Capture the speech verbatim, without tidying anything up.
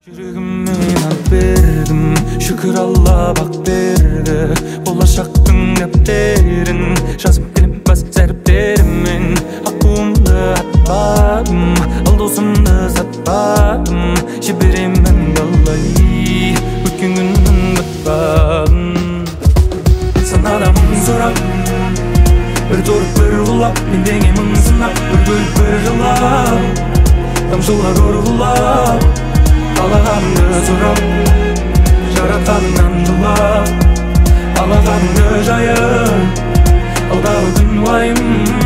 Жүрегіммен ат бердім, шүкір Алла бақ берді. Болашақтың дәптерін жазып келем бас зәріптеріммен. Ақуымды атпадым, ал досымды сатпадым. Жіберемін далай, өткен күннің батпадым. Санадамын сұрап, бір торып бір ғылап, мендеңе мың сынап, бір бөліп бір жылап, тамшылар ұрғылап, қалағанды сұрап, жаратқаныңнан жылап, алағанды жайып, алдағы күн уайым.